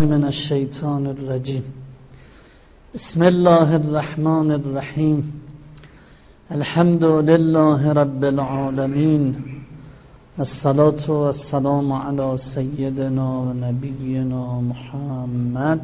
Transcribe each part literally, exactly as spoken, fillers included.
من الشیطان الرجیم. بسم الله الرحمن الرحیم. الحمد لله رب العالمین، الصلاة والسلام علی سیدنا و نبینا محمد.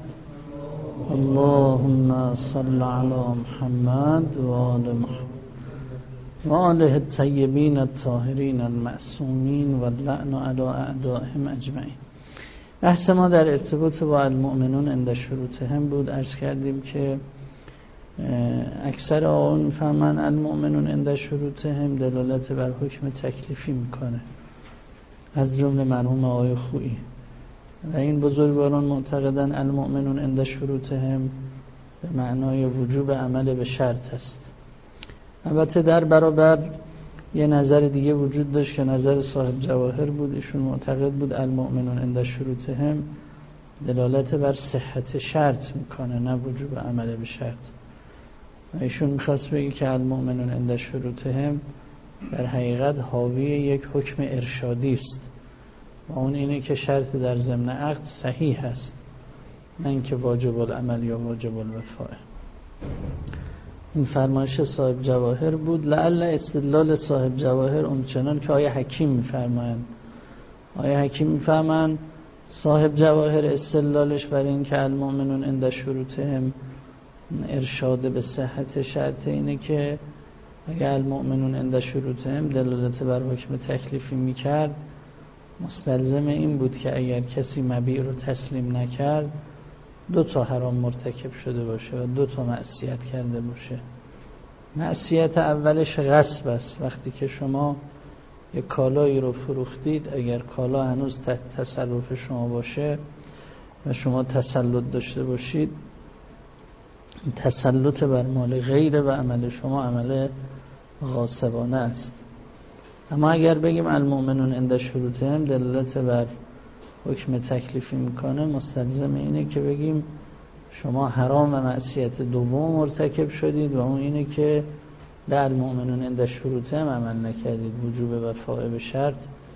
اللهم صل علی محمد و آل محمد و آله الطیبین الطاهرین المعصومین و اللعن علی اعدائهم اجمعین. بحث ما در ارتباط با المؤمنون عند شروطهم بود. عرض کردیم که اکثر آقایون میفهمن المؤمنون عند شروطهم دلالت بر حکم تکلیفی میکنه، از جمله مرحوم آقای خویی، و این بزرگواران معتقدن المؤمنون عند شروطهم به معنای وجوب عمل به شرط است. البته در برابر یه نظر دیگه وجود داشت که نظر صاحب جواهر بود. ایشون معتقد بود المؤمنون عند شروطهم دلالت بر صحت شرط میکنه، نه وجوب عمل به شرط. و ایشون میخواست بگه که المؤمنون عند شروطهم در حقیقت حاوی یک حکم ارشادی است و اون اینه که شرط در ضمن عقد صحیح است، نه اینکه واجب العمل یا واجب الوفاء. این فرمایش صاحب جواهر بود. لعل استدلال صاحب جواهر اون چنان که آیه حکیم میفرمایند. آیه حکیم میفرمایند صاحب جواهر استدلالش بر این که المؤمنون عند شروطهم ارشاد به صحت شرط اینه که اگر المؤمنون عند شروطهم دلالت بر حکم تکلیفی میکرد، مستلزم این بود که اگر کسی مبیع رو تسلیم نکرد دو تا حرام مرتکب شده باشه و دو تا معصیت کرده باشه. معصیت اولش غصب است. وقتی که شما یک کالایی رو فروختید، اگر کالا هنوز تحت تصرف شما باشه و شما تسلط داشته باشید، تسلط بر مال غیره و عمل شما عمل غاصبانه است. اما اگر بگیم المؤمنون عند شروطهم دلالت بر حکم تکلیفی میکنه، مستلزم اینه که بگیم شما حرام و معصیت دوم مرتکب شدید و اون اینه که به المؤمنون عند شروطهم عمل نکردید. وجوب وفاء به شرط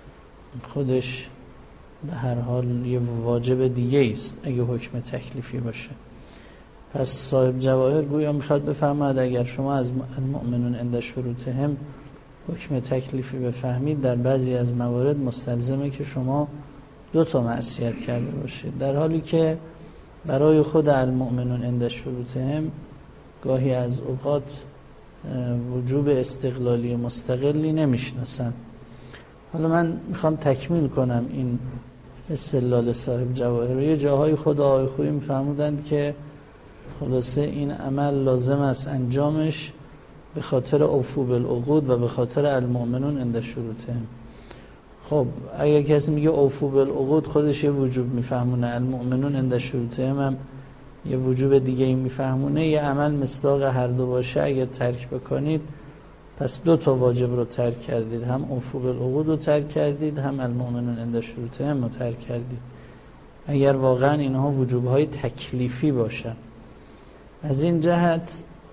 خودش به هر حال یه واجب دیگه است اگه حکم تکلیفی باشه. پس صاحب جواهر گویا میخواد بفرماید اگر شما از المؤمنون عند شروطهم حکم تکلیفی بفهمید، در بعضی از موارد مستلزمه که شما دو تا معصیت کرده باشید، در حالی که برای خود المؤمنون عند شروطهم گاهی از اوقات وجوب استقلالی مستقلی نمیشناسن. حالا من میخوام تکمیل کنم این استدلال صاحب جواهر. یه جاهای خود آقای خویی میفرمودند که خلاصه این عمل لازم است انجامش به خاطر اوفو بالعقود و به خاطر المؤمنون عند شروطهم. خب اگر کسی میگه اوفو بالعقود خودش یه وجوب میفهمونه، المؤمنون عند شروطهم هم یه وجوب دیگه ای میفهمونه، یه عمل مصداق هر دو باشه اگر ترک بکنید پس دو تا واجب رو ترک کردید، هم اوفو بالعقود رو ترک کردید، هم المؤمنون عند شروطهم رو ترک کردید، اگر واقعا اینها وجوبهای تکلیفی باشن. از این جهت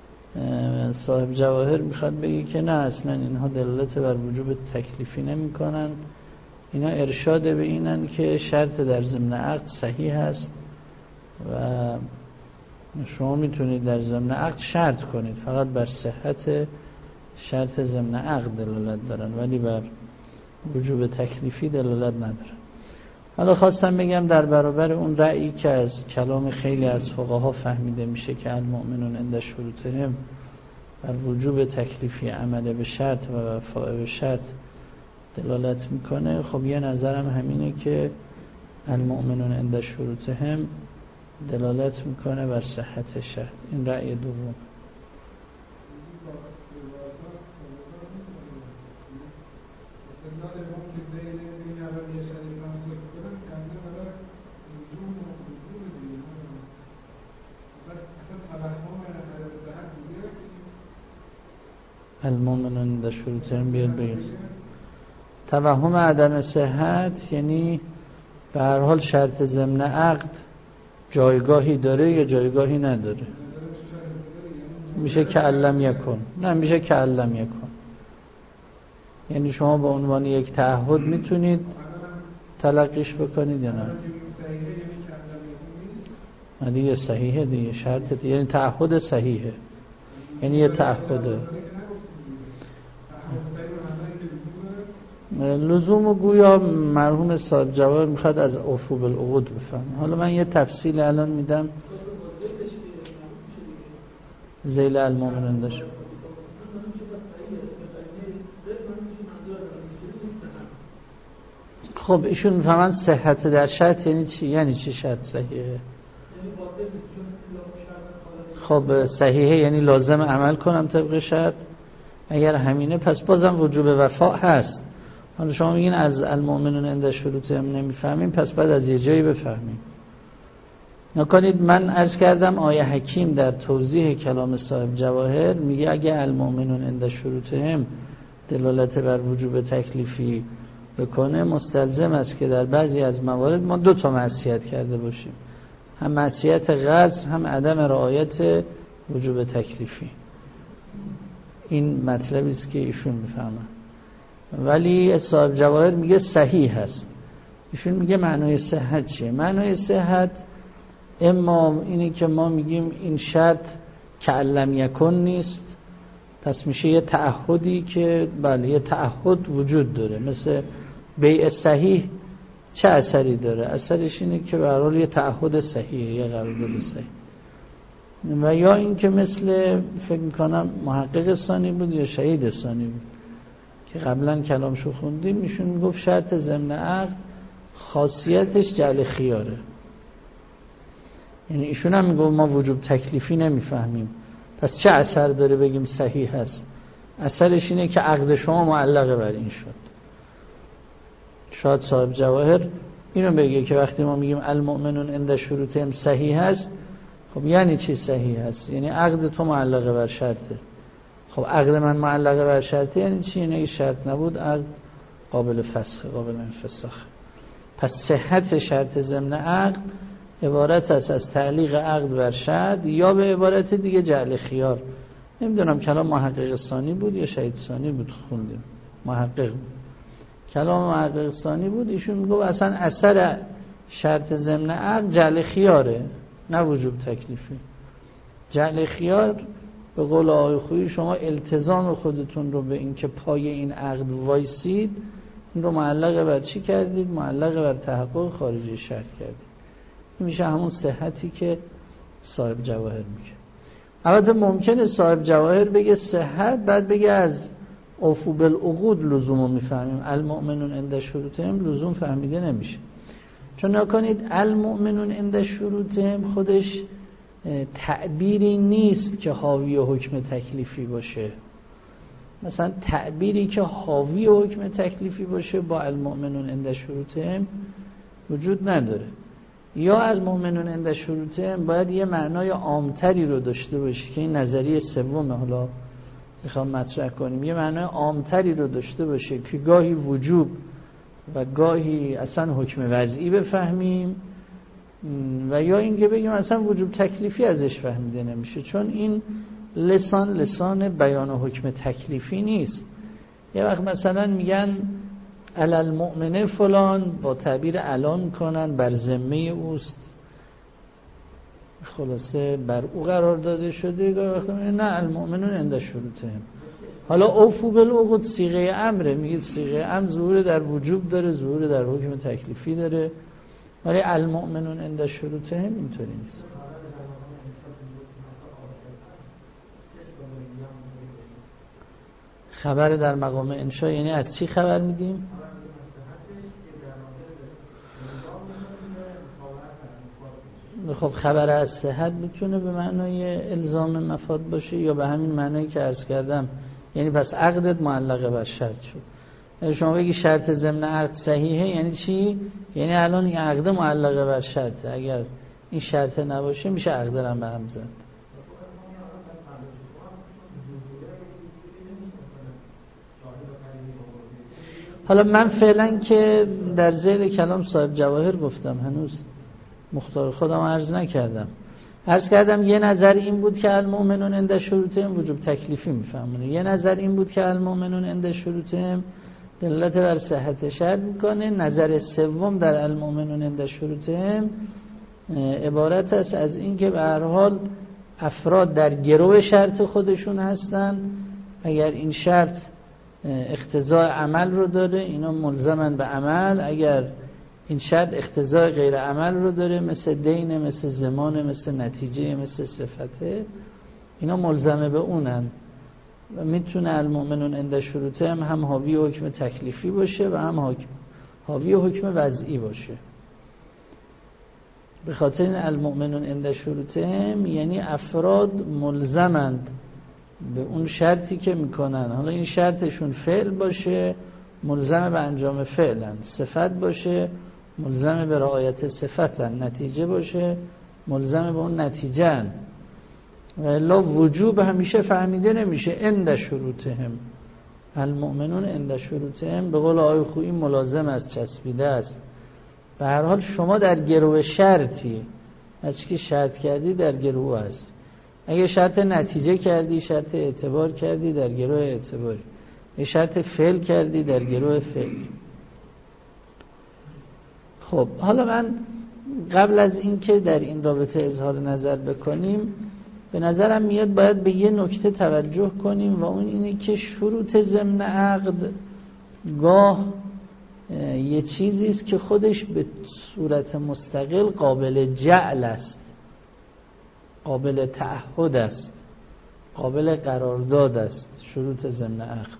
صاحب جواهر میخواد بگه که نه، اصلا اینها دلالت بر وجوب تکلیفی نمی کنن، اینا ارشاد به اینن که شرط در ضمن عقد صحیح هست و شما میتونید در ضمن عقد شرط کنید، فقط بر صحت شرط ضمن عقد دلالت دارن ولی بر وجوب تکلیفی دلالت ندارن. حالا خواستم بگم در برابر اون رأیی که از کلام خیلی از فقها فهمیده میشه که المؤمنون عند شروطهم بر وجوب تکلیفی عمل به شرط و وفاء به شرط دلالت میکنه، خب یه نظرم همینه که المؤمنون عند شروطهم دلالت میکنه بر صحت شرط. این رأی دوم. المؤمنون عند شروطهم بیاد بگید توهم عدم صحت یعنی به هر حال شرط ضمن عقد جایگاهی داره یا جایگاهی نداره. میشه که علم یکن، نه میشه که علم یکن، یعنی شما به عنوان یک تعهد میتونید تلقیش بکنید یا نه. دیگه صحیحه دیگه، شرط دیگه، یعنی تعهد صحیحه، یعنی یه تعهده. لزوم و گویا مرحوم صاحب جواهر میخواد از عفو بالعقود بفهم. حالا من یه تفصیل الان میدم. ذیل المؤمنون داشت. خب ایشون میفهمن صحت در شرط یعنی چی؟ یعنی چی شرط صحیحه؟ خب صحیحه یعنی لازم عمل کنم طبق شرط. اگر همینه پس بازم وجوب وفا هست. حالا شما میگین از المؤمنون عند شروطهم نمیفهمیم، پس بعد از یه جایی بفهمیم. نکنید من عرض کردم آیه حکیم در توضیح کلام صاحب جواهر میگه اگه المؤمنون عند شروطهم دلالت بر وجوب تکلیفی بکنه، مستلزم است که در بعضی از موارد ما دو تا معصیت کرده باشیم، هم معصیت غصب هم عدم رعایت وجوب تکلیفی. این مطلبی است که ایشون میفهمن. ولی صاحب جواهر میگه صحیح هست. ایشون میگه معنای صحت چیه؟ معنای صحت اما اینه که ما میگیم این شرط کعلم یکن نیست، پس میشه یه تعهدی که بله یه تعهد وجود داره. مثل بیع صحیح چه اثری داره؟ اثرش اینه که به هر حال یه تعهد صحیحه، یه قرارداد صحیح. و یا این که مثل فکر میکنم محقق ثانی بود یا شهید ثانی بود که قبلا کلامشو خوندیم، میشون میگفت شرط ضمن عقد خاصیتش جعل خیاره. یعنی ایشون هم میگفت ما وجوب تکلیفی نمیفهمیم، پس چه اثر داره بگیم صحیح هست؟ اثرش اینه که عقد شما معلقه بر این شد. شاید صاحب جواهر اینو بگه که وقتی ما میگیم المؤمنون عند شروطهم صحیح هست، خب یعنی چی صحیح هست؟ یعنی عقد تو معلقه بر شرطه. خب عقد من معلقه بر شرطه یعنی چی؟ یعنی شرط نبود عقد قابل فسخ، قابل انفساخ. پس صحت شرط ضمن عقد عبارت است از تعلیق عقد بر شرط یا به عبارت دیگه جعل خیار. نمیدونم کلام محقق ثانی بود یا شهید ثانی بود خوندیم. محقق بود. کلام محقق ثانی بود. ایشون میگه اصلا اثر شرط ضمن عقد جعل خیاره، نه وجوب تکلیفی. جعل خیار به قول آقای خویی شما التزام خودتون رو به این که پای این عقد وایسید این رو معلق بر چی کردید؟ معلق بر تحقق خارجی شرط کردید. این میشه همون صحتی که صاحب جواهر میگه. البته ممکنه صاحب جواهر بگه صحت بعد بگه از عفو بالعقود لزومو میفهمیم، المؤمنون عند شروطهم لزوم فهمیده نمیشه. چون نکنید المؤمنون عند شروطهم خودش تعبیری نیست که حاوی حکم تکلیفی باشه. مثلا تعبیری که حاوی حکم تکلیفی باشه با المؤمنون عند شروطهم وجود نداره. یا المؤمنون عند شروطهم باید یه معنای عامتری رو داشته باشه که این نظریه سومه، حالا میخوام مطرح کنیم. یه معنای عامتری رو داشته باشه که گاهی وجوب و گاهی اصلا حکم وضعی بفهمیم، و یا اینکه بگیم اصلا وجوب تکلیفی ازش فهمیده نمیشه، چون این لسان لسان بیان حکم تکلیفی نیست. یه وقت مثلا میگن علل مؤمنه فلان، با تعبیر علان کنن بر ذمه اوست، خلاصه بر او قرار داده شده. گاهی وقت میگن نه المؤمنون عند شروطهم. حالا عفو بالعقود صیغه امره، میگید صیغه امر ظهور در وجوب داره، ظهور در حکم تکلیفی داره، ولی المؤمنون عند شروطهم اینطوری نیست. خبر در مقام انشا یعنی از چی خبر میدیم؟ خب خبر از صحت میتونه به معنای الزام مفاد باشه یا به همین معنایی که عرض کردم، یعنی پس عقدت معلقه بر شرط شد. یعنی شما بگی شرط ضمن عقد صحیحه یعنی چی؟ یعنی الان این عقد معلقه بر شرطه، اگر این شرط نباشه میشه عقد رو هم به هم زد. حالا من فعلا که در ذیل کلام صاحب جواهر گفتم، هنوز مختار خودم عرض نکردم. عرض کردم یه نظر این بود که المؤمنون عند شروطهم وجوب تکلیفی میفهمونه، یه نظر این بود که المؤمنون عند شروطهم دلالت بر صحت شرط میکنه، نظر سوم در المؤمنون عند شروطهم عبارت است از این که به هر حال افراد در گرو شرط خودشون هستن. اگر این شرط اقتضای عمل رو داره اینا ملزمن به عمل، اگر این شرط اقتضای غیر عمل رو داره مثل دین، مثل زمان، مثل نتیجه، مثل صفته، اینا ملزمه به اونن و میتونه المؤمنون عند شروطهم هم حاوی حکم تکلیفی باشه و هم حاوی حکم وضعی باشه. به خاطر این المؤمنون عند شروطهم یعنی افراد ملزمند به اون شرطی که میکنن. حالا این شرطشون فعل باشه ملزم به انجام فعلن، صفت باشه ملزم به رعایت صفتن، نتیجه باشه ملزم به اون نتیجهن. و الا وجوب همیشه فهمیده نمیشه. عند شروطهم، المؤمنون عند شروطهم به قول آقای خویی ملازم از چسبیده است. به هر حال شما در گرو شرطی، از که شرط کردی در گرو هست. اگه شرط نتیجه کردی، شرط اعتبار کردی، در گروه اعتباری. اگه شرط فعل کردی، در گروه فعلی. خب حالا من قبل از این که در این رابطه اظهار نظر بکنیم، به نظرم میاد باید به یه نکته توجه کنیم و اون اینه که شروط ضمن عقد گاه یه چیزی است که خودش به صورت مستقل قابل جعل است، قابل تعهد است، قابل قرارداد است. شروط ضمن عقد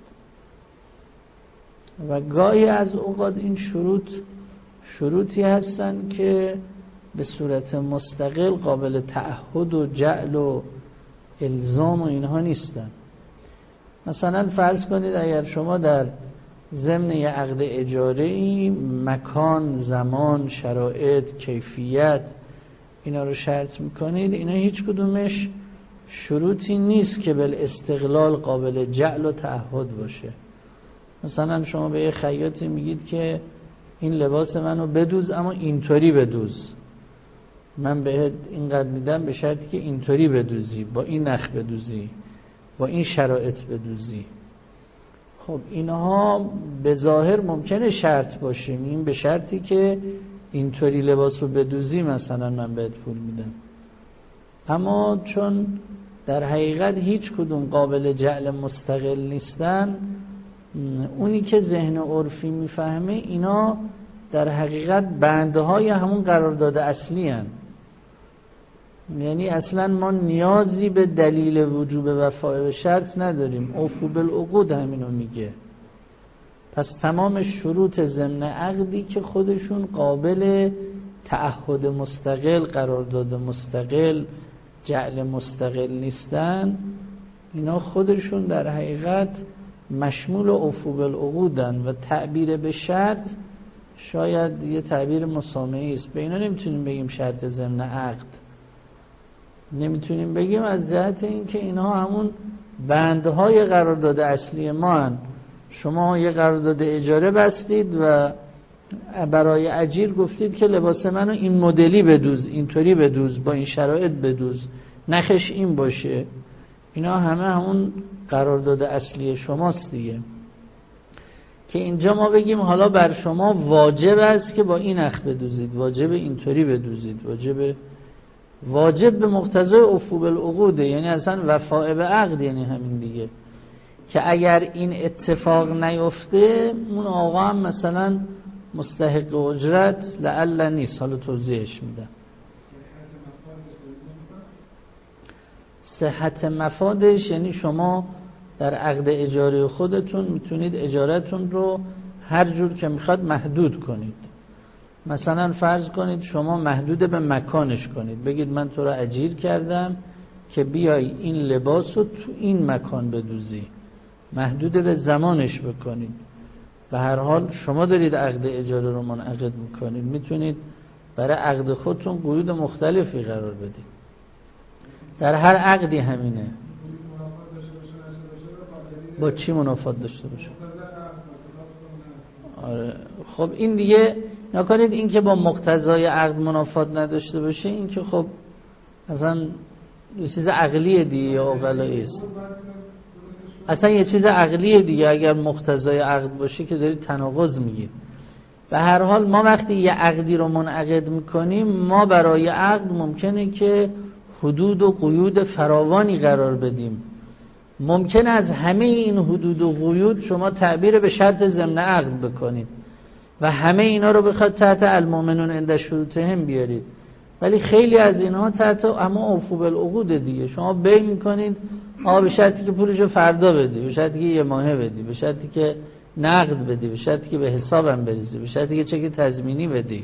و گاهی از اوقات این شروط شروطی هستن که به صورت مستقل قابل تعهد و جعل و الزام و اینها نیستن. مثلا فرض کنید اگر شما در ضمن یه عقد اجاره‌ای مکان، زمان، شرایط، کیفیت اینا رو شرط میکنید، اینا هیچ کدومش شروطی نیست که بالاستقلال قابل جعل و تعهد باشه. مثلا شما به یه خیاطی میگید که این لباس منو بدوز اما اینطوری بدوز، من بهت اینقدر میدم به شرطی که اینطوری بدوزی، با این نخ بدوزی، با این شرایط بدوزی. خب اینها به ظاهر ممکنه شرط باشه، این به شرطی که اینطوری لباس رو بدوزی مثلا من بهت پول میدم. اما چون در حقیقت هیچ کدوم قابل جعل مستقل نیستن، اونی که ذهن عرفی میفهمه اینا در حقیقت بندهای همون قرارداد اصلی هن. یعنی اصلا ما نیازی به دلیل وجوب وفای به شرط نداریم. اوفو بالعقود همینو میگه. پس تمام شروط ضمن عقدی که خودشون قابل تعهد مستقل، قرارداد مستقل، جعل مستقل نیستن، اینا خودشون در حقیقت مشمول اوفو بالعقودن و تعبیر به شرط شاید یه تعبیر مسامحی است. به اینا نمیتونیم بگیم شرط ضمن عقد، نمیتونیم بگیم از جهت اینکه اینها همون بندهای قرارداد اصلی ما هن. شما یه قرارداد اجاره بستید و برای اجیر گفتید که لباس منو این مدلی بدوز، اینطوری بدوز، با این شرایط بدوز، نخش این باشه. اینا همه همون قرارداد اصلی شماست دیگه. که اینجا ما بگیم حالا بر شما واجب است که با این نخ بدوزید، واجب اینطوری بدوزید، واجب واجب به مقتضای اوفو بالعقوده، یعنی اصلا وفاء به عقد یعنی همین دیگه. که اگر این اتفاق نیفته اون آقا هم مثلا مستحق اجرت لعل نیست. حالا توضیحش میدم. صحت مفادش یعنی شما در عقد اجاره خودتون میتونید اجارتون رو هر جور که میخواد محدود کنید. مثلا فرض کنید شما محدود به مکانش کنید، بگید من تو رو اجیر کردم که بیای این لباس رو تو این مکان بدوزی، محدود به زمانش بکنید. به هر حال شما دارید عقد اجاره رو منعقد میکنید، میتونید برای عقد خودتون قیود مختلفی قرار بدید. در هر عقدی همینه. با چی منافات داشته باشه؟ آره. خب این دیگه نکنید این که با مقتضای عقد منافات نداشته باشه، این که خب اصلا یه چیز عقلیه دیگه یا عقلایی است. اصلا یه چیز عقلیه دیگه. اگر مقتضای عقد باشه که دارید تناقض میگید. به هر حال ما وقتی یه عقدی رو منعقد میکنیم، ما برای عقد ممکنه که حدود و قیود فراوانی قرار بدیم. ممکن از همه این حدود و قیود شما تعبیر به شرط ضمن عقد بکنید و همه اینا رو بخواد تحت المؤمنون عند شروطهم بیارید، ولی خیلی از اینها تحت اما اوفوا بالعقود دیگه. شما بی میکنید آ به شرطی که پولشو فردا بدی، به شرطی که یه ماهه بدی، به شرطی که نقد بدی، به شرطی که به حسابم بریزی، به شرطی که چک تضمینی بدی.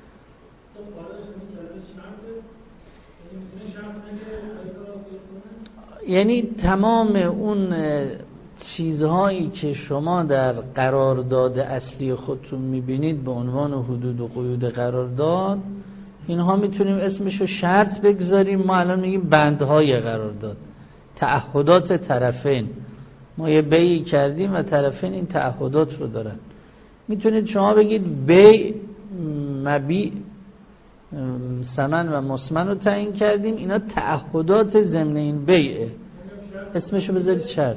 یعنی تمام اون چیزهایی که شما در قرارداد اصلی خودتون میبینید به عنوان حدود و قیود قرارداد، اینها میتونیم اسمشو شرط بگذاریم. ما الان میگیم بندهای قرارداد، تعهدات طرفین. ما یه بیعی کردیم و طرفین این تعهدات رو دارن. میتونید شما بگید بیع مبیع ثمن و مسمن رو تعیین کردیم، اینا تعهدات ضمن این بیعه، اسمشو بذارید شرط.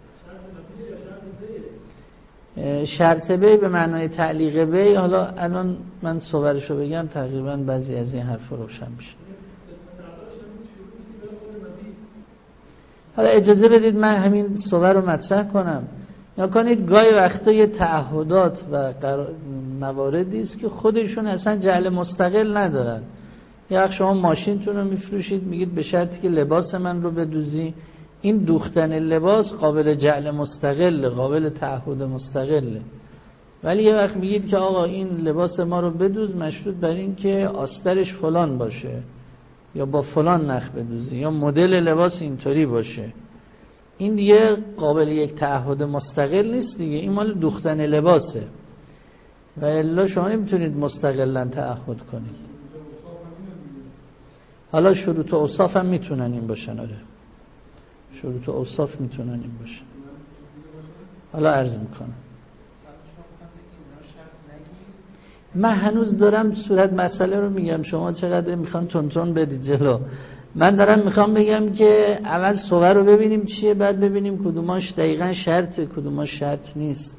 شرط بیع به معنای تعلیق بیع. حالا الان من صورتشو بگم تقریبا بعضی از این حرف روشن میشه. حالا اجازه بدید من همین صور رو مطرح کنم. یا کنید گاهی وقتا یه تعهدات و مواردی است که خودشون اصلا جعل مستقل ندارن. یا شما ماشینتون رو میفروشید، میگید به شرطی که لباس من رو بدوزی. این دوختن لباس قابل جعل مستقل، قابل تعهد مستقله. ولی یه وقت میگید که آقا این لباس ما رو بدوز، مشروط بر این که آسترش فلان باشه یا با فلان نخ بدوزی یا مدل لباس اینطوری باشه. این دیگه قابل یک تعهد مستقل نیست دیگه، این مال دوختن لباسه و الا شما نمیتونید مستقلا تعهد کنید. حالا شروط و اوصاف هم میتونن این باشن. آره شروط و اوصاف میتونن این باشن. حالا عرض میکنم. من هنوز دارم صورت مسئله رو میگم، شما چقدر میخوان تون تون بدید جلو. من دارم میخوام بگم که اول صور رو ببینیم چیه، بعد ببینیم کدوماش دقیقا شرطه کدوماش شرط نیست.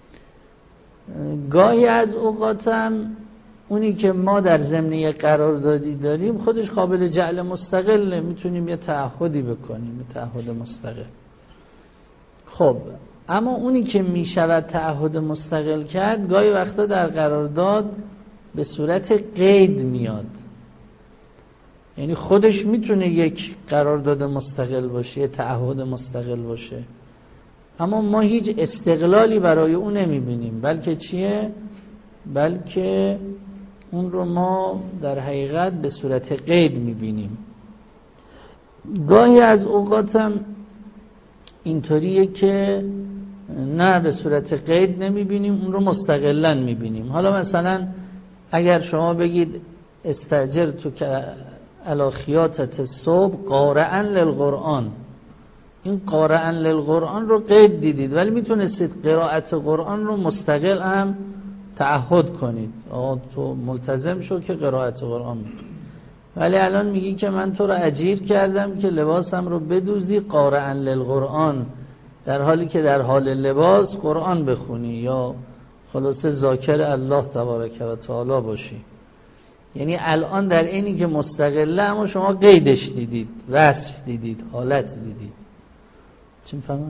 گاهی از اوقاتم اونی که ما در ضمن قراردادی داریم خودش قابل جعل مستقله، میتونیم یه تعهدی بکنیم، یه تعهد مستقل. خب اما اونی که میشود تعهد مستقل کرد گاهی وقتا در قرارداد به صورت قید میاد. یعنی خودش میتونه یک قرارداد مستقل باشه، یه تعهد مستقل باشه، اما ما هیچ استقلالی برای اون نمیبینیم، بلکه چیه؟ بلکه اون رو ما در حقیقت به صورت قید میبینیم. گاهی از اوقاتم اینطوریه که نه به صورت قید نمیبینیم، اون رو مستقلن میبینیم. حالا مثلا اگر شما بگید استاجر تو که الاخیاتت صبح قارئا للقرآن، این قارئا للقرآن رو قید دیدید، ولی میتونستید قرائت قرآن رو مستقل هم تعهد کنید. آقا تو ملتزم شو که قرائت قرآن میکنی، ولی الان میگی که من تو رو اجیر کردم که لباسم رو بدوزی قارئا للقرآن، در حالی که در حال لباس قرآن بخونی یا خلاصه ذاکر الله تبارک و تعالی باشی. یعنی الان در اینی که مستقله اما شما قیدش دیدید، وصف دیدید، حالت دیدید. چی میفهمم؟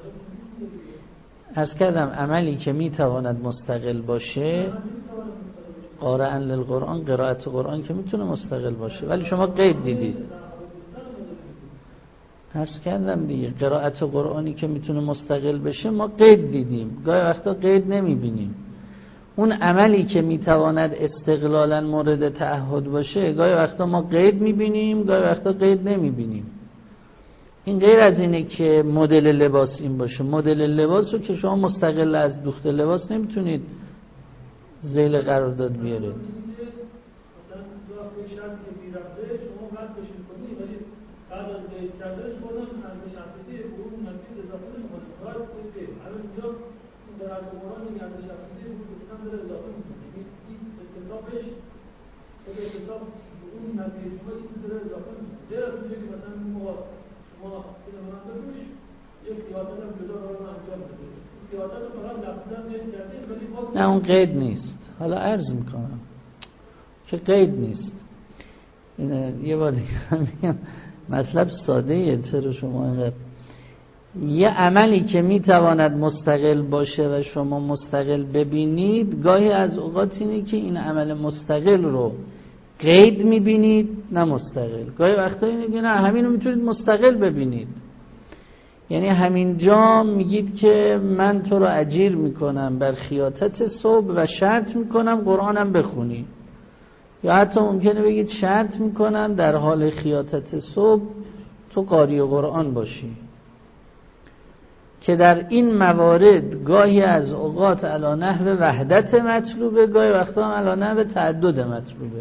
عرض کردم عملی که میتواند مستقل باشه قارئا للقرآن، قرائت قرآن که میتونه مستقل باشه، ولی شما قید دیدید. عرض کردم دیگه قرائت قرآنی که میتونه مستقل بشه ما قید دیدیم، گاهی وقتا قید نمیبینیم. اون عملی که میتواند استقلالا مورد تعهد باشه گاهی وقتا ما قید میبینیم، گاهی وقتا قید نمیبینیم. این غیر از اینه که مدل لباس این باشه. مدل لباس رو که شما مستقل از دوخت لباس نمیتونید ذیل قرارداد بیارید. بعد از قید کردنش بودم ارزش افزوده حقوق نقدی اضافه نمی‌کنه. باید کنید. الان اینجا در قرآن میگه ارزش افزوده حقوق گفتن داره اضافه می‌کنه. این اتصابش خود اتصاب اون نقدی شما چیزی داره اضافه می‌کنه. غیر از اینکه مثلا ما ما این مانده روش یک سیاست هم جدا رو انجام بده. سیاست رو فقط لفظاً قید کردیم ولی باز نه اون قید نیست. حالا عرض میکنم که قید نیست. اینه یه بار دیگه مطلب ساده ایه، چرا شما اینقدر یه عملی که میتواند مستقل باشه و شما مستقل ببینید، گاهی از اوقات اینه که این عمل مستقل رو قید میبینید نه مستقل. گاهی وقتا اینه که نه همین رو میتونید مستقل ببینید. یعنی همین جا میگید که من تو رو اجیر میکنم بر خیاطت صبح و شرط میکنم قرآنم بخونی، یا حتی ممکنه بگید شرط میکنم در حال خیاطت صبح تو قاری قرآن باشی، که در این موارد گاهی از اوقات علی نحو وحدت مطلوبه، گاهی وقتا هم علی نحو تعدد مطلوبه.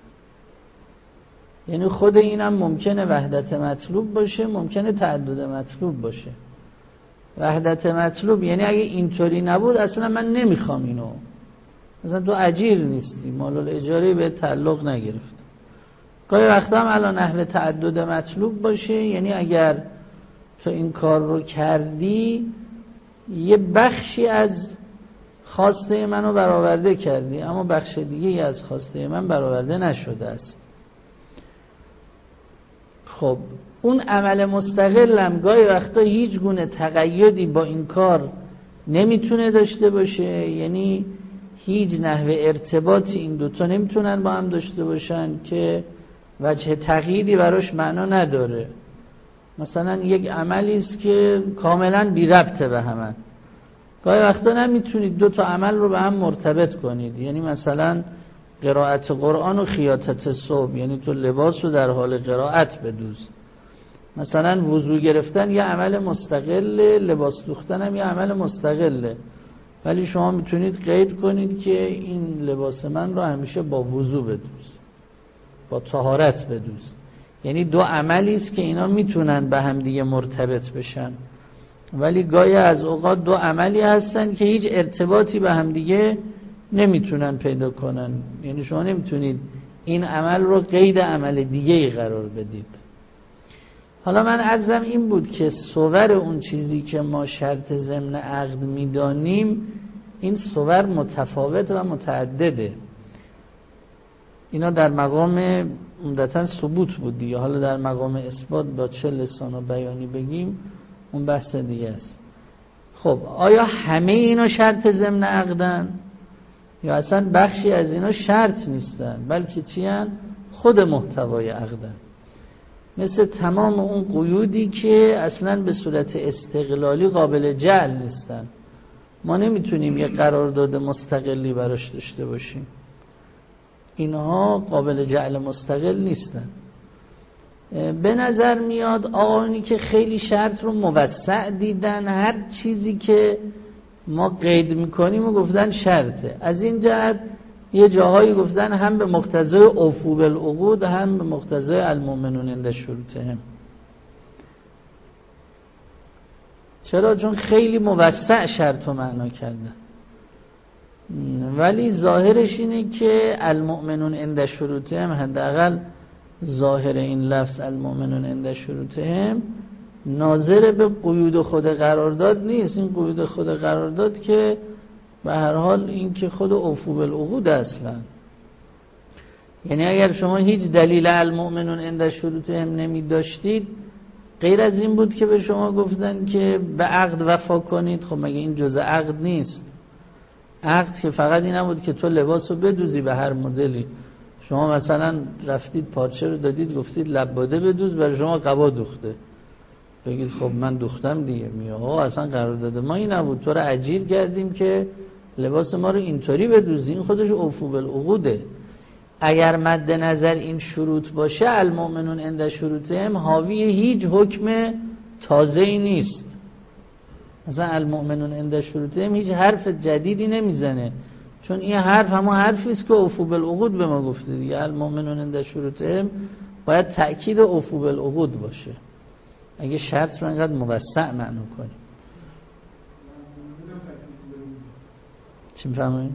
یعنی خود اینم ممکنه وحدت مطلوب باشه، ممکنه تعدد مطلوب باشه. وحدت مطلوب یعنی اگه اینطوری نبود اصلا من نمیخوام اینو، مثلا تو اجیر نیستی، مال الاجاره به تعلق نگرفت. گاهی وقتا هم علی نحو تعدد مطلوب باشه، یعنی اگر تو این کار رو کردی یه بخشی از خواسته منو برآورده کردی، اما بخش دیگه از خواسته من برآورده نشده است. خب اون عمل مستقلم گاهی وقتا هیچ گونه تقیدی با این کار نمیتونه داشته باشه، یعنی هیچ نحوه ارتباطی این دوتا نمیتونن با هم داشته باشن که وجه تقییدی براش معنا نداره. مثلا یک عملی است که کاملا بی ربطه به هم، گاهی وقتا نمیتونید دو تا عمل رو به هم مرتبط کنید. یعنی مثلا قرائت قرآن و خیاطت صبح، یعنی تو لباس رو در حال قرائت بدوز. مثلا وضو گرفتن یه عمل مستقله، لباس دوختن هم یه عمل مستقله، ولی شما میتونید قید کنید که این لباس من رو همیشه با وضو بدوز، با طهارت بدوز. یعنی دو عملی است که اینا میتونن به هم دیگه مرتبط بشن، ولی گاهی از اوقات دو عملی هستن که هیچ ارتباطی به هم دیگه نمیتونن پیدا کنن. یعنی شما نمیتونید این عمل رو قید عمل دیگه ای قرار بدید. حالا من عرضم این بود که صور اون چیزی که ما شرط ضمن عقد میدانیم، این صور متفاوت و متعدده. اینا در مقام عمدتاً ثبوت بود دیگه، حالا در مقام اثبات با چه لسان و بیانی بگیم اون بحث دیگه است. خب آیا همه اینا شرط ضمن عقدن یا اصلا بخشی از اینا شرط نیستن بلکه چی هن؟ خود محتوای عقدن؟ مثل تمام اون قیودی که اصلا به صورت استقلالی قابل جعل نیستن. ما نمیتونیم یه قرارداد مستقلی براش داشته باشیم، اینها قابل جعل مستقل نیستن. به نظر میاد آقایونی که خیلی شرط رو موسع دیدن، هر چیزی که ما قید میکنیم و گفتن شرطه. از این جهت یه جاهایی گفتن هم به مقتضای اوفو بالعقود هم به مقتضای المؤمنون عند شروطهم. چرا؟ چون خیلی موسع شرط رو معنا کردن، ولی ظاهرش اینه که المؤمنون عند شروطهم، حداقل ظاهر این لفظ المؤمنون عند شروطهم ناظر به قیود خود قرارداد نیست. این قیود خود قرارداد که به هر حال این که خود اوفو بالعقود اصلا، یعنی اگر شما هیچ دلیل المؤمنون عند شروطهم نمی داشتید غیر از این بود که به شما گفتن که به عقد وفا کنید. خب مگه این جزء عقد نیست؟ عقد که فقط این نبود که تو لباس رو بدوزی به هر مدلی. شما مثلا رفتید پارچه رو دادید گفتید لباده بدوز، برای شما قبا دوخته، بگید خب من دوختم دیگه. میگه آقا اصلا قرارداد ما این نبود، تو رو اجیر کردیم که لباس ما رو اینطوری بدوزی. این خودش اوفو بالعقوده. اگر مد نظر این شروط باشه، المؤمنون عند شروطهم حاوی هیچ حکم تازه‌ای نیست. مثلا المؤمنون عند شروطهم هیچ حرف جدیدی نمیزنه، چون این حرف همون حرفی است که اوفو بالعقود به ما گفته دیگه. المؤمنون عند شروطهم باید تأکید اوفو بالعقود باشه اگه شرط رو اینقدر موسع معنی کنیم. چی می‌فهمید؟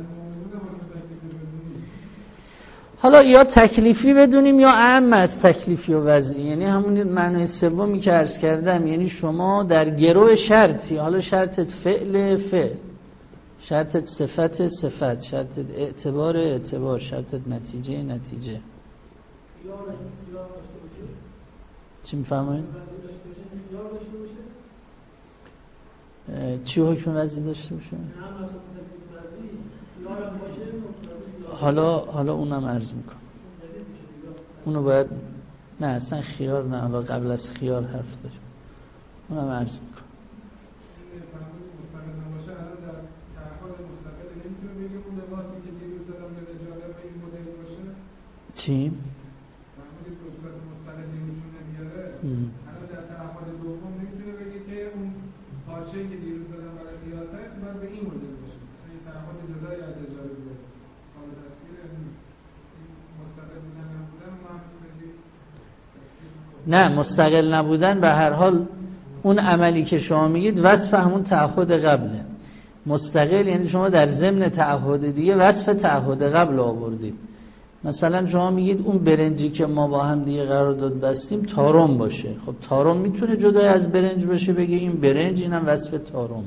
حالا یا تکلیفی بدونیم یا اعم از تکلیفی و وضعی، یعنی همون معنی سومی که عرض کردم. یعنی شما در گرو شرطی، حالا شرطت فعل فعل شرط صفت صفت، شرط اعتبار اعتبار، شرط نتیجه نتیجه. چی میفهمید؟ چی حکم وضعی داشته باشه؟ حالا حالا اونم عرض میکنم. اونو باید نه اصلا خیار نه، حالا قبل از خیار حرف داریم، اونم عرض میکنم. چی؟ نه مستقل نبودن به هر حال اون عملی که شما میگید وصف همون تعهد قبله. مستقل یعنی شما در ضمن تعهد دیگه وصف تعهد قبل آوردید. مثلا شما میگید اون برنجی که ما با هم دیگه قرارداد بستیم تارم باشه. خب تارم میتونه جدای از برنج باشه، بگه این برنج، اینم وصف تارم.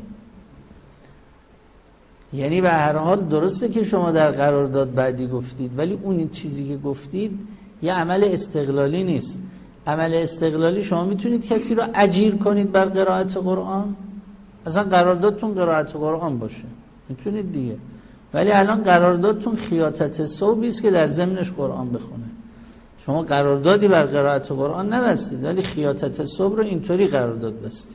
یعنی به هر حال درسته که شما در قرارداد بعدی گفتید، ولی اون چیزی که گفتید یه عمل استقلالی نیست. عمل استقلالی شما میتونید کسی رو اجیر کنید بر قرائت قرآن، اصلا قراردادتون قرائت قرآن باشه میتونید دیگه، ولی الان قراردادتون خیاطت ثوبی است که در ضمنش قرآن بخونه. شما قراردادی بر قرائت قرآن نبستید، ولی خیاطت ثوب رو اینطوری قرارداد بستید.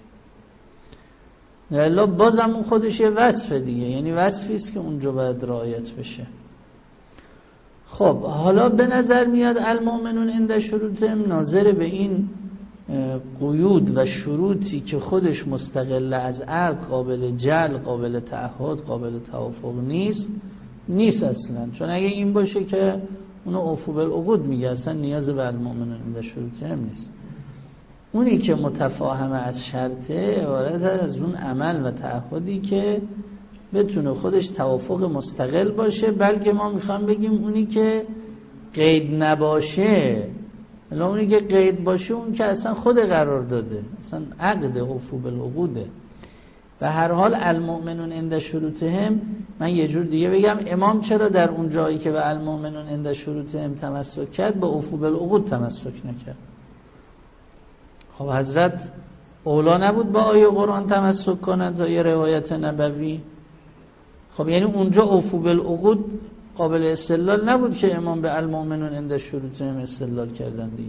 الا بازم اون خودش یه وصف دیگه، یعنی وصفی است که اونجا باید رعایت بشه. خب حالا به نظر میاد المؤمنون عند شروطهم ناظر به این قیود و شروطی که خودش مستقل از عقد، قابل جل، قابل تعهد، قابل توافق نیست نیست اصلا. چون اگه این باشه که اونو اوفو بالعقود میگه، اصلا نیاز به المؤمنون عند شروطهم نیست. اونی که متفاهمه از شرطه عبارت از اون عمل و تعهدی که بتونه خودش توافق مستقل باشه، بلکه ما میخوام بگیم اونی که قید نباشه. الا اونی که قید باشه اون که اصلا خود قرار داده، اصلا عقد اوفو بالعقوده. و هر حال المؤمنون عند شروطهم، من یه جور دیگه بگم، امام چرا در اون جایی که به المؤمنون عند شروطهم تمسک کرد به اوفو بالعقود تمسک نکرد؟ خب حضرت اولا نبود با آیه قرآن تمسک کنند تا یه روایت نبوی؟ خب یعنی اونجا اوفو بالعقود قابل استدلال نبود که امام به المؤمنون عند شروطهم استدلال کردن دیگه.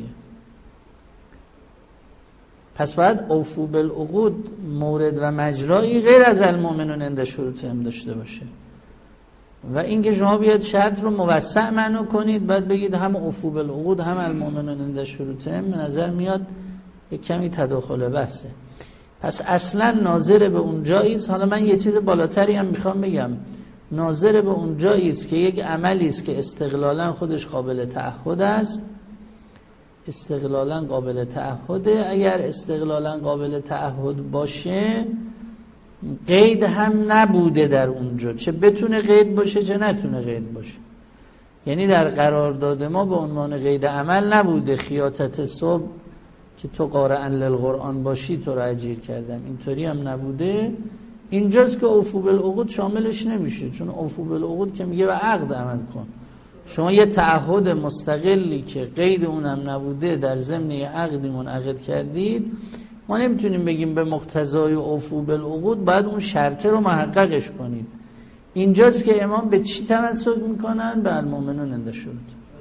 پس باید اوفو بالعقود مورد و مجرایی غیر از المؤمنون عند شروطهم داشته باشه. و اینکه شما بیاد شرط رو موسع معنا کنید، بعد بگید هم اوفو بالعقود هم المؤمنون عند شروطهم، به نظر میاد یک کمی تداخل بحثه. پس اصلا ناظر به اون جایی است. حالا من یه چیز بالاتری هم میخوام بگم، ناظر به اون جایی است که یک عملی است که استقلالا خودش قابل تعهد است، استقلالا قابل تعهده. اگر استقلالا قابل تعهد باشه قید هم نبوده در اونجا، چه بتونه قید باشه چه نتونه قید باشه. یعنی در قرارداد ما به عنوان قید عمل نبوده خیاطت ثوب که تو قارئ للقرآن باشی تو رو اجیر کردم، اینطوری هم نبوده. اینجاست که اوفو بالعقود شاملش نمیشه، چون اوفو بالعقود که میگه به عقد عمل کن. شما یه تعهد مستقلی که قید اونم نبوده در ضمن یه عقدی منعقد کردید، ما نمیتونیم بگیم به مقتضای اوفو بالعقود باید اون شرطه رو محققش کنید. اینجاست که امام به چی تمسک میکنن؟ به المؤمنون عند شروطهم.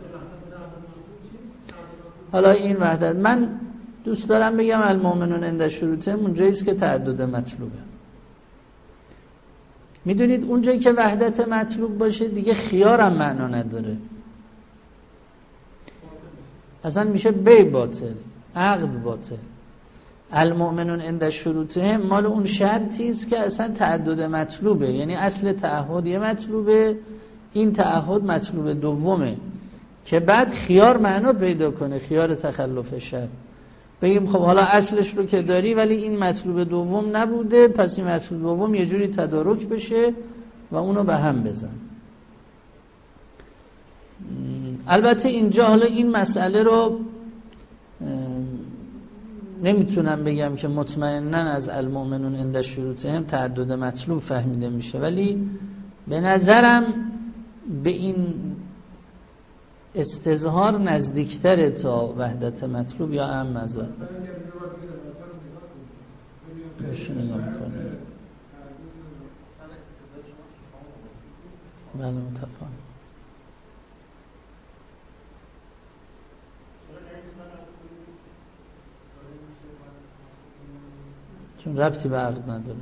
حالا این وحدت، من دوست دارم بگم المؤمنون عند شروطهم اونجاییست که تعدد مطلوبه. میدونید اونجایی که وحدت مطلوب باشه دیگه خیارم معنا نداره، اصلا میشه بی باطل، عقد باطل. المؤمنون عند شروطهم مال اون شرطی است که اصلا تعدد مطلوبه، یعنی اصل تعهد یه مطلوبه، این تعهد مطلوب دومه که بعد خیار معنا پیدا کنه، خیار تخلف شرط. بگیم خب حالا اصلش رو که داری ولی این مطلوب دوم نبوده، پس این مطلوب دوم یه جوری تدارک بشه و اونو به هم بزن. البته اینجا حالا این مسئله رو نمیتونم بگم که مطمئناً از المؤمنون عند شروطهم تعدد مطلوب فهمیده میشه، ولی به نظرم به این استظهار نزدیکتره تا وحدت مطلوب یا اهم مذهب. بهش نگاه میکنه. بله متفاهم. چون ربطی به عقد نداره.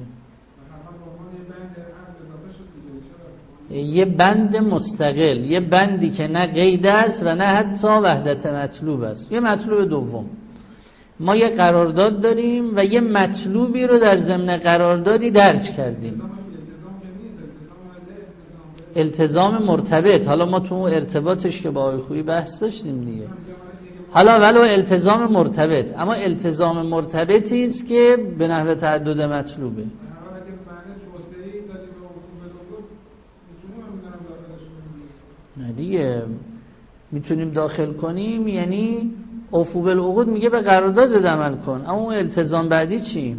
یه بند مستقل، یه بندی که نه قید است و نه حتی وحدت مطلوب است. یه مطلوب دوم، ما یه قرارداد داریم و یه مطلوبی رو در ضمن قراردادی درج کردیم، التزام مرتبط. حالا ما تو ارتباطش که با آقای خویی بحث داشتیم دیگه، حالا ولو التزام مرتبط، اما التزام مرتبطی است که به نحو تعدد مطلوبه. نه دیگه میتونیم داخل کنیم، یعنی اوفو بالعقود میگه به قرارداد عمل کن، اما اون التزام بعدی چی؟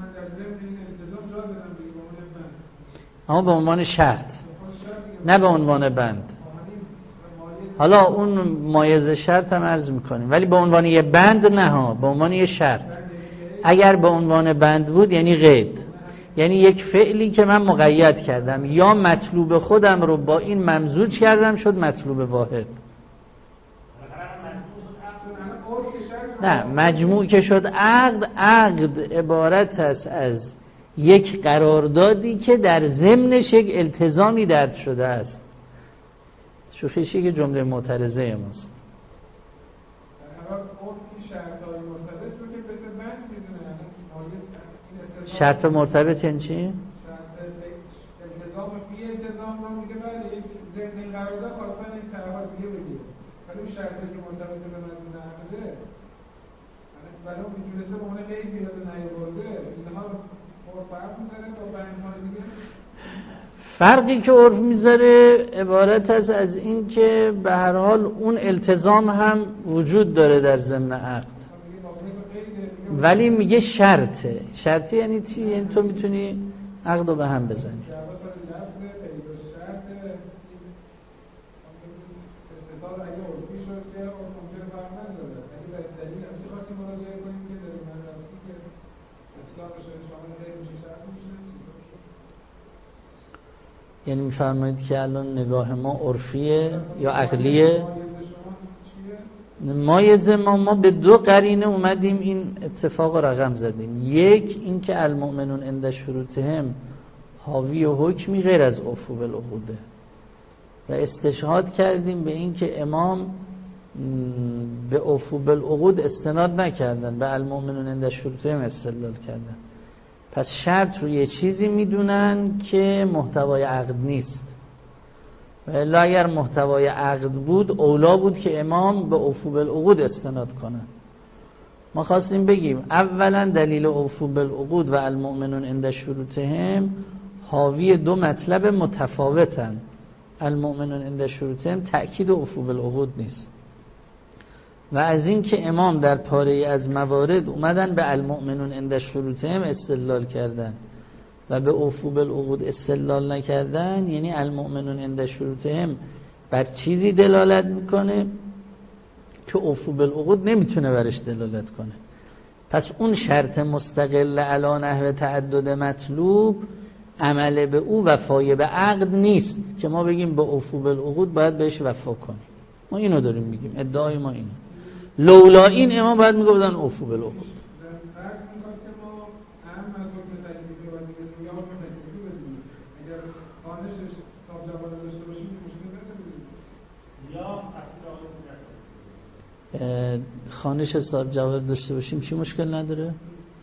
اما به عنوان شرط، نه به عنوان بند. حالا اون مایز شرط هم عرض میکنیم، ولی به عنوان یه بند نه ها، به عنوان یه شرط. اگر به عنوان بند بود یعنی قید، یعنی یک فعلی که من مقید کردم یا مطلوب خودم رو با این ممزوج کردم شد مطلوب واحد. نه مجموع که شد عقد. عقد عبارت است از یک قراردادی که در ضمنش یک التزامی درج شده است. شوخیشی که جمله معترضه ماست. شرط مرتبط یعنی چی؟ التزام فی التزام رو میگه بله یک ضمن قرارداد خواستن یک تعهد دیگه بگیره، ولی اون شرطی که مرتبط به مضمون عقده ولی اون میتونسته به عنوان قید بیاد و نیاورده، اینها رو فرق میذاره با بندهای دیگه. فرقی که عرف میذاره عبارت است از این که به هر حال اون التزام هم وجود داره در ضمن عقد، ولی میگه شرطه. شرطی یعنی چی؟ یعنی تو میتونی عقد رو به هم بزنی. یعنی میفرمایید که الان نگاه ما عرفیه یا عقلیه؟ مایز ما ما به دو قرینه اومدیم این اتفاق رقم زدیم. یک این که المؤمنون عند شروطهم حاوی و حکمی غیر از اوفو بالعقوده و استشهاد کردیم به این که امام به اوفو بالعقود استناد نکردن، به المؤمنون عند شروطهم استدلال کردن. پس شرط رو یه چیزی میدونن که محتوای عقد نیست، و الا اگر محتوای عقد بود اولا بود که امام به اوفو بالعقود استناد کنن. ما خواستیم بگیم اولا دلیل اوفو بالعقود و المؤمنون عند شروطهم حاوی دو مطلب متفاوتن. المؤمنون عند شروطهم تأکید اوفو بالعقود نیست، و از این که امام در پاره از موارد اومدن به المؤمنون عند شروطهم استدلال کردن و به اوفو بالعقود استدلال نکردن، یعنی المؤمنون عند شروطهم بر چیزی دلالت میکنه که اوفو بالعقود نمیتونه برش دلالت کنه. پس اون شرط مستقل علی نحو تعدد مطلوب عمل به او وفای به عقد نیست که ما بگیم به اوفو بالعقود باید بهش وفا کنیم. ما اینو داریم میگیم، ادعای ما اینه. لولا این امام باید میگفتن اوفو بالعقود. خانش صاحب جواب داشته باشیم چی مشکل نداره؟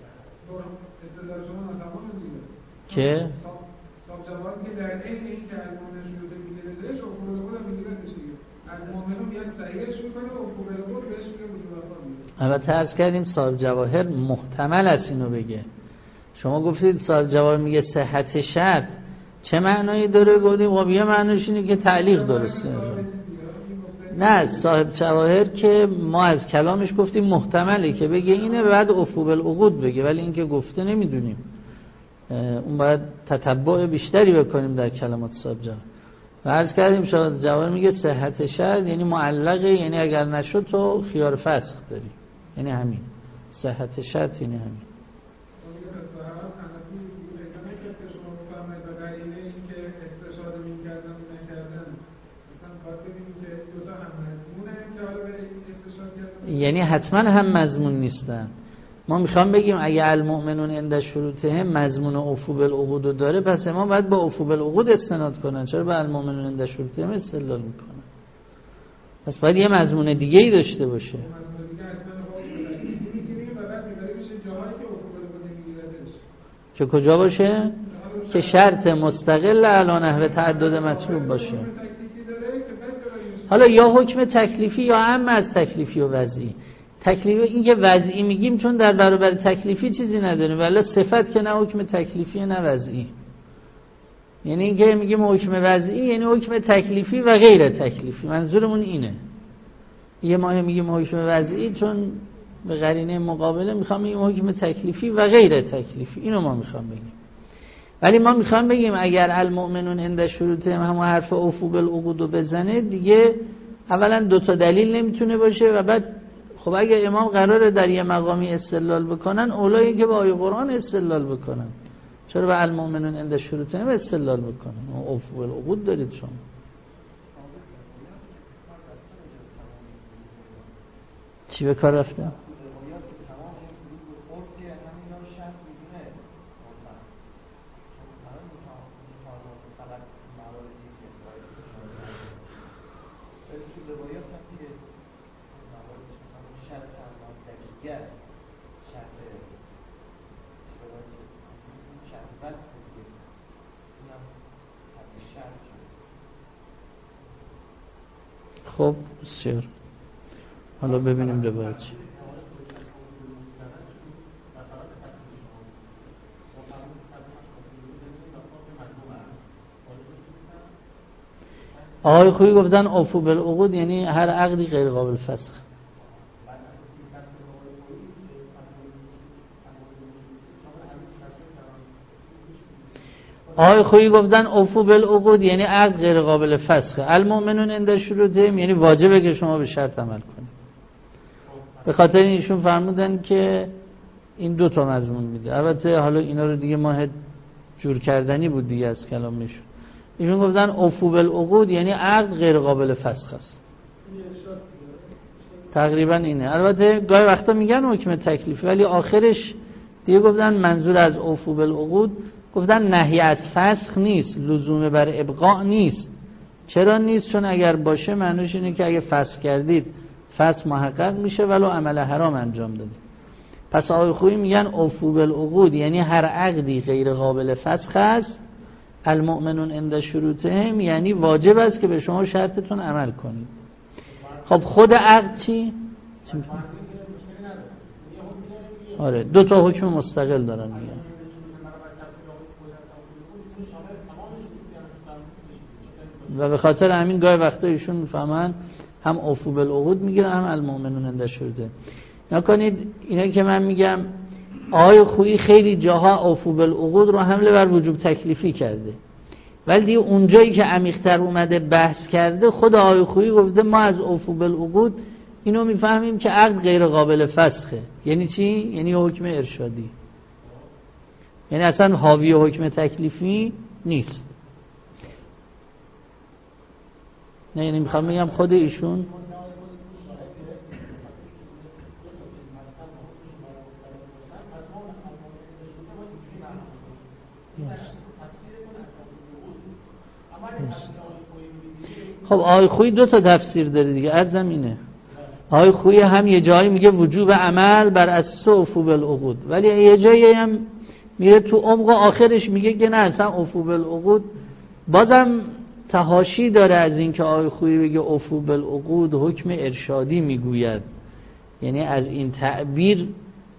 که صاحب جواب که در این این که از مؤمنون شروط میگیره درش و قول خودم میگیره دیگه از مؤمنون بیاد صحیحش میکنه و قول خود بهش میگه وجوب وفا. البته عرض کردیم صاحب جواهر محتمل است اینو بگه. شما گفتید صاحب جواهر میگه صحت شرط، چه معنایی داره؟ گفتیم خب یه معنیش اینه که تعلیق درسته. نه صاحب جواهر که ما از کلامش گفتیم محتمله که بگه اینه بعد افو بالعقود بگه، ولی این که گفته نمیدونیم، اون باید تتبع بیشتری بکنیم در کلمات صاحب جواهر. و عرض کردیم صاحب جواهر میگه صحت شرط یعنی معلقه، یعنی اگر نشد تو خیار فسخ داری، یعنی همین صحت شرط یعنی همین. یعنی حتما هم مضمون نیستن. ما میخوام بگیم اگه المؤمنون عند شروطهم مضمون افو بالعقود داره، پس ما باید با افو بالعقود استناد کنن. چرا با المؤمنون عند شروطهم استدلال میکنن؟ پس باید یه مضمون دیگه ای داشته باشه. که کجا باشه؟ که شرط مستقل علی نحو تعدد مطلوب باشه. حالا یا حکم تکلیفی یا عام از تکلیفی و وضعی. تکلیفی این که وضعی میگیم چون در برابر تکلیفی چیزی نداریم، ولی صفت که نه حکم تکلیفی نه وضعی. یعنی این که میگیم حکم وضعی یعنی حکم تکلیفی و غیر تکلیفی، منظورمون اینه. یه ماه میگیم حکم وضعی چون به قرینه مقابله میخوام بگیم حکم تکلیفی و غیر تکلیفی، اینو ما میخوام بگیم. ولی ما میخوام بگیم اگر المؤمنون عند شروطهم همون حرف افو بالعقود رو بزنه، دیگه اولا دو تا دلیل نمیتونه باشه و بعد خب اگه امام قراره در یه مقامی استدلال بکنن، اولایی که با آیه قرآن استدلال بکنن. چرا با المؤمنون عند شروطهم استدلال بکنن؟ افو بالعقود دارید شما. چی به کار رفته؟ خب بسیار، حالا ببینیم روایت. آقای خویی گفتن افو بالعقود یعنی هر عقدی غیر قابل فسخ. آقای خویی گفتن افو بالعقود یعنی عقد غیر قابل فسخه. المؤمنون عند شروطهم یعنی واجبه که شما به شرط عمل کنید. به خاطر ایشون فرمودن که این دو تا مضمون میده. البته حالا اینا رو دیگه ما جور کردنی بود دیگه از کلامشون. ایشون گفتن افو بالعقود یعنی عقد غیر قابل فسخ است. تقریبا اینه. البته گاهی وقتا میگن حکم تکلیفی، ولی آخرش دیگه گفتن منظور از افو بالعقود گفتن نهی از فسخ نیست، لزوم بر ابقاء نیست. چرا نیست؟ چون اگر باشه معنیش اینه که اگه فسخ کردید فسخ محقق میشه ولو عمل حرام انجام دادید. پس آقای خویی میگن افو بالعقود یعنی هر عقدی غیر قابل فسخ است. المؤمنون عند شروطهم یعنی واجب است که به شما شرطتون عمل کنید. خب خود عقد چی؟ آره دو تا حکم مستقل دارن میگن. و به خاطر همین گاهی وقتا ایشون میفهمن هم افو بالعقود میگیرن هم المؤمنون عند شروطهم. نکنید اینا که من میگم آقای خویی خیلی جاها افو بالعقود رو حمله بر وجوب تکلیفی کرده، ولی دیگه اونجایی که عمیق‌تر اومده بحث کرده خود آقای خویی گفته ما از افو بالعقود اینو میفهمیم که عقد غیر قابل فسخه. یعنی چی؟ یعنی حکم ارشادی، یعنی اصلا حاوی حکم تکلیفی نیست. نه یعنی میخوام بگم خود ایشون خب آقای خویی دو تا تفسیر داره دیگه. از زمینه آقای خویی هم یه جایی میگه وجوب عمل بر اساس افو بالعقود، ولی یه جایی هم میره تو عمق آخرش میگه که نه اصلا افو بالعقود بازم تحاشی داره از این که آقای خویی بگه افو بالعقود حکم ارشادی میگوید. یعنی از این تعبیر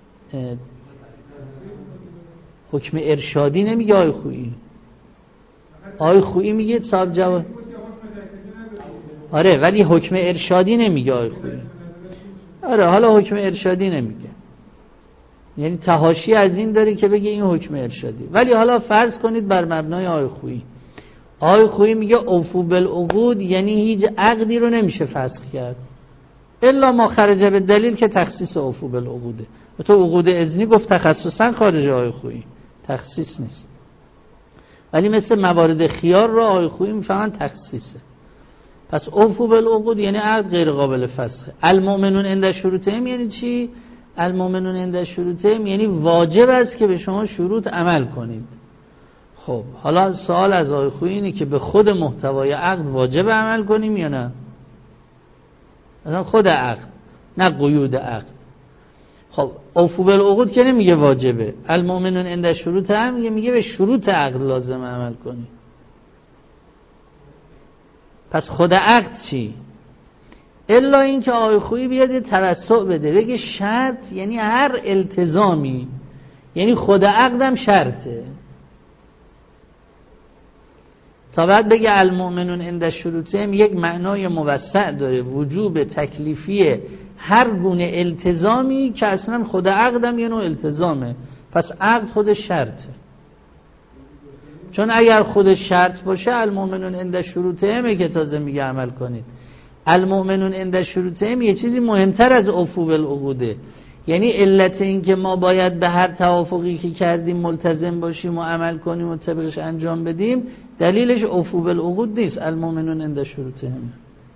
حکم ارشادی نمیگه آقای خویی. آقای خویی میگه صاحب جواب آره ولی حکم ارشادی نمیگه آقای خویی. آره حالا حکم ارشادی نمیگه، یعنی تحاشی از این داره که بگه این حکم ارشادی. ولی حالا فرض کنید بر مبنای آقای خویی، آقای خویی میگه اوفو بالعقود، یعنی هیچ عقدی رو نمیشه فسخ کرد الا ما خرج به دلیل که تخصیص اوفو بالعقوده. تو عقود اذنی گفت تخصصا خارج آقای خویی، تخصیص نیست. ولی مثل موارد خیار رو آقای خویی میفهمن تخصیصه. پس اوفو بالعقود یعنی عقد غیر قابل فسخه. المؤمنون عند شروطهم یعنی چی؟ المؤمنون عند شروطهم یعنی واجب است که به شما شروط عمل کنید. خب حالا سوال از آقای خویی اینه که به خود محتوای عقد واجب عمل کنیم یا نه؟ مثلا خود عقد، نه قیود عقد. خب اوفو بالعقود که نمیگه واجبه، المؤمنون عند شروطهم میگه میگه به شروط عقد لازم عمل کنی. پس خود عقد چی؟ الا این که آقای خویی بیاد یه توسع بده بگه شرط یعنی هر التزامی، یعنی خود عقدم شرطه، تا بعد بگه المؤمنون عند شروطهم یک معنای موسع داره، وجوب تکلیفی هر گونه التزامی که اصلا خود عقدم یه نوع التزامه. پس عقد خود شرطه، چون اگر خود شرط باشه المؤمنون عند شروطهم که تازه میگه عمل کنید. المؤمنون عند شروطهم یه چیزی مهمتر از اوفو بالعقوده، یعنی علت این که ما باید به هر توافقی که کردیم ملتزم باشیم و عمل کنیم و طبقش انجام بدیم، دلیلش اوفو بالعقود نیست، المؤمنون عند شروطهم.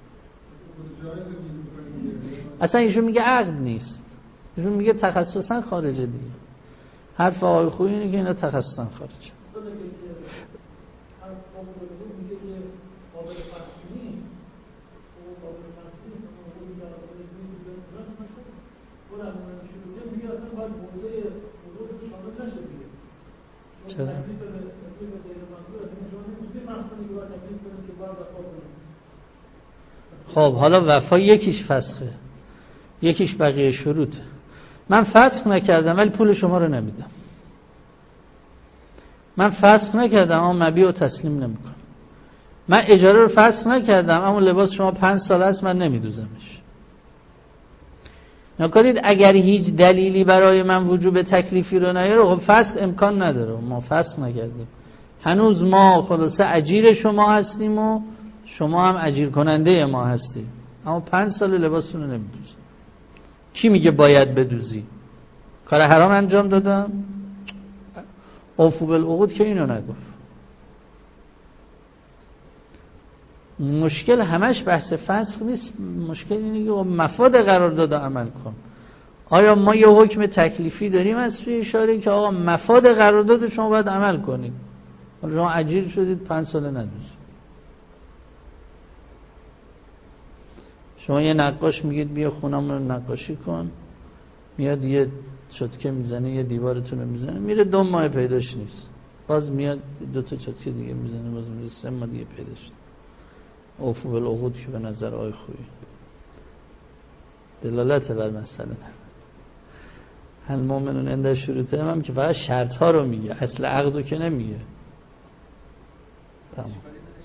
اصلا ایشون میگه عقد نیست، ایشون میگه تخصصا خارجه دیگه. حرف آقای خویی اینه که اینا تخصصا خارجه. چرا؟ خب حالا وفا یکیش فسخه، یکیش بقیه شروطه. من فسخ نکردم ولی پول شما رو نمیدم. من فسخ نکردم اما مبیع رو تسلیم نمیکنم. من اجاره رو فسخ نکردم اما لباس شما پنج سال است من نمیدوزمش. نکنید اگر هیچ دلیلی برای من وجوب تکلیفی رو نیاره، خب فسخ امکان نداره. ما فسخ نکردیم، هنوز ما خلاصه اجیر شما هستیم و شما هم اجیر کننده ما هستیم، اما پنج سال لباستون رو نمیدوزیم. کی میگه باید بدوزی؟ کار حرام انجام دادم؟ اوفو بالعقود که اینو نگفت. مشکل همش بحث فسخ نیست، مشکل اینه که مفاد قرارداد عمل کن. آیا ما یه حکم تکلیفی داریم از توی اشاره که آقا مفاد قرارداد شما باید عمل کنید، شما اجیر شدید پنج ساله ندوزید. شما یه نقاش میگید بیا خونم رو نقاشی کن، میاد یه چتکه میزنه یه دیوارتون رو میزنه، میره دو ماه پیداش نیست، باز میاد دو تا چتکه دیگه میزنه، باز میره سه ماه دیگه پیداش نیست. اوفو بالعقود که به نظر آقای خویی دلالت بر مسئله. المؤمنون عند شروطهم هم که فقط شرط ها رو میگه، اصل عقد رو که نمیگه. تمام.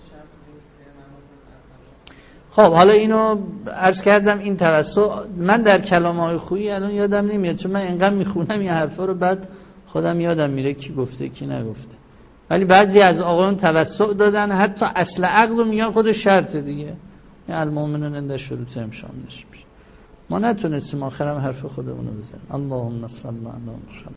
خب حالا اینو عرض کردم این توسع من در کلام آقای خویی الان یادم نمیاد، چون من اینقدر میخونم این حرفا رو بعد خودم یادم میره کی گفته کی نگفته. ولی بعضی از آقایان توسع دادن حتی اصل عقد رو میگن خود شرطه دیگه، این المؤمنون عند شروطهم شاملش میشه. ما نتونستیم آخرام حرف خودمون رو بزنیم. اللهم صل علی محمد.